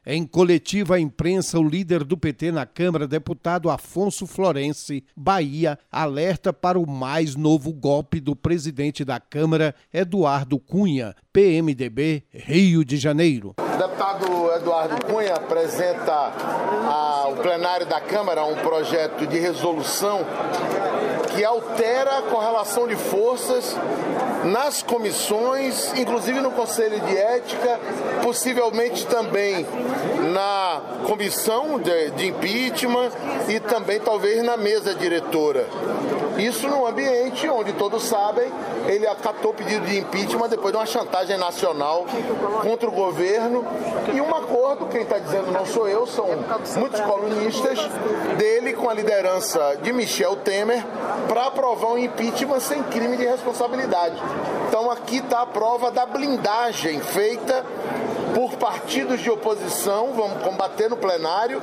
Em coletiva à imprensa, o líder do PT na Câmara, deputado Afonso Florense, Bahia, alerta para o mais novo golpe do presidente da Câmara, Eduardo Cunha, PMDB, Rio de Janeiro. O deputado Eduardo Cunha apresenta ao plenário da Câmara um projeto de resolução que altera a correlação de forças nas comissões, inclusive no Conselho de Ética, possivelmente também na comissão de impeachment e também talvez na mesa diretora. Isso num ambiente onde todos sabem, ele acatou o pedido de impeachment depois de uma chantagem nacional contra o governo e um acordo, quem está dizendo não sou eu, são muitos colunistas, dele com a liderança de Michel Temer para aprovar um impeachment sem crime de responsabilidade. Então aqui está a prova da blindagem feita por partidos de oposição, vamos combater no plenário,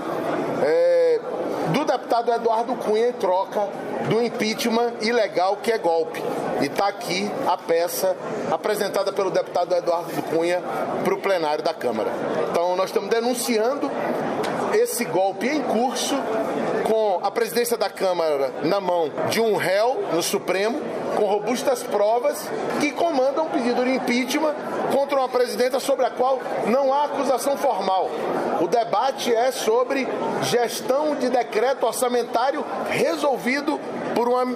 do deputado Eduardo Cunha em troca do impeachment ilegal que é golpe. E está aqui a peça apresentada pelo deputado Eduardo Cunha para o plenário da Câmara. Então nós estamos denunciando esse golpe em curso, com a presidência da Câmara na mão de um réu no Supremo, com robustas provas, que comandam um pedido de impeachment contra uma presidenta sobre a qual não há acusação formal. O debate é sobre gestão de decreto orçamentário resolvido por uma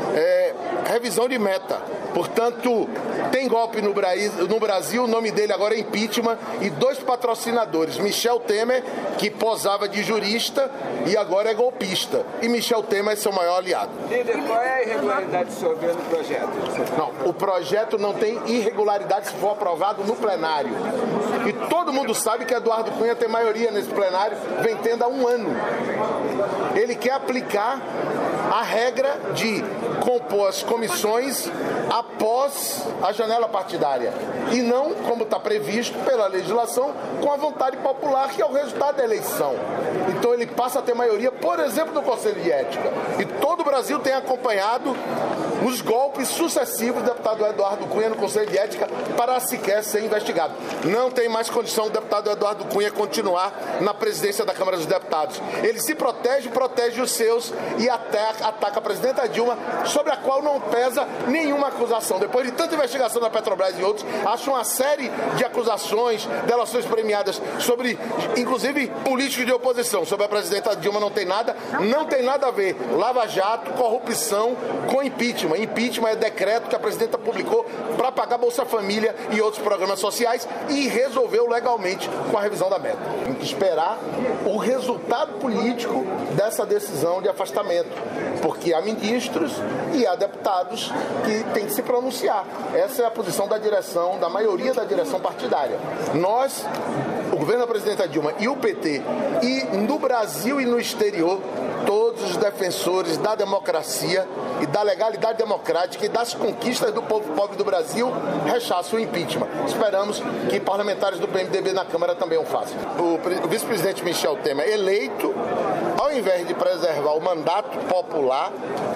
revisão de meta. Portanto, tem golpe no Brasil, o nome dele agora é impeachment, e dois patrocinadores, Michel Temer, que posava de jurista e agora é golpista, e Michel Temer é seu maior aliado. Líder, qual é a irregularidade que o senhor vê no projeto? Não, o projeto não tem irregularidade se for aprovado no plenário. E todo mundo sabe que Eduardo Cunha tem maioria nesse plenário, vem tendo há um ano. Ele quer aplicar a regra de compor as comissões após a janela partidária e não, como está previsto pela legislação, com a vontade popular, que é o resultado da eleição. Então ele passa a ter maioria, por exemplo, no Conselho de Ética. E todo o Brasil tem acompanhado os golpes sucessivos do deputado Eduardo Cunha no Conselho de Ética para sequer ser investigado. Não tem mais condição o deputado Eduardo Cunha continuar na presidência da Câmara dos Deputados. Ele se protege os seus e até ataca a presidenta Dilma, sobre a qual não pesa nenhuma acusação. Depois de tanta investigação da Petrobras e outros, acho uma série de acusações, delações premiadas sobre, inclusive, políticos de oposição. Sobre a presidenta Dilma não tem nada a ver. Lava Jato, corrupção com impeachment. Impeachment é decreto que a presidenta publicou para pagar Bolsa Família e outros programas sociais e resolveu legalmente com a revisão da meta. Tem que esperar o resultado político dessa decisão de afastamento, porque há ministros e há deputados que têm que se pronunciar. Essa é a posição da direção, da maioria da direção partidária. Nós, o governo da presidenta Dilma e o PT, e no Brasil e no exterior, todos os defensores da democracia e da legalidade democrática e das conquistas do povo pobre do Brasil rechaçam o impeachment. Esperamos que parlamentares do PMDB na Câmara também o façam. O vice-presidente Michel Temer, eleito, ao invés de preservar o mandato popular,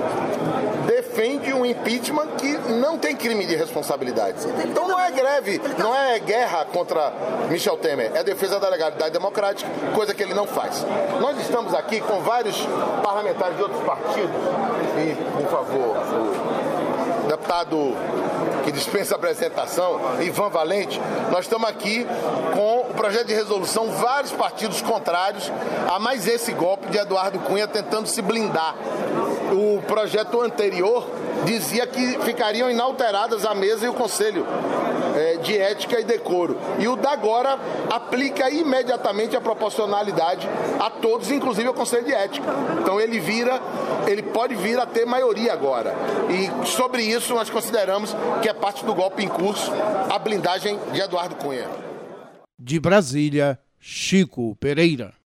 defende um impeachment que não tem crime de responsabilidade. Então não é greve, não é guerra contra Michel Temer, é defesa da legalidade democrática, coisa que ele não faz. Nós estamos aqui com vários parlamentares de outros partidos, e, por favor, o deputado que dispensa a apresentação, Ivan Valente, nós estamos aqui com o projeto de resolução, vários partidos contrários a mais esse golpe de Eduardo Cunha tentando se blindar. O projeto anterior dizia que ficariam inalteradas a mesa e o Conselho de Ética e Decoro. E o da agora aplica imediatamente a proporcionalidade a todos, inclusive ao Conselho de Ética. Então ele pode vir a ter maioria agora. E sobre isso nós consideramos que é parte do golpe em curso, a blindagem de Eduardo Cunha. De Brasília, Chico Pereira.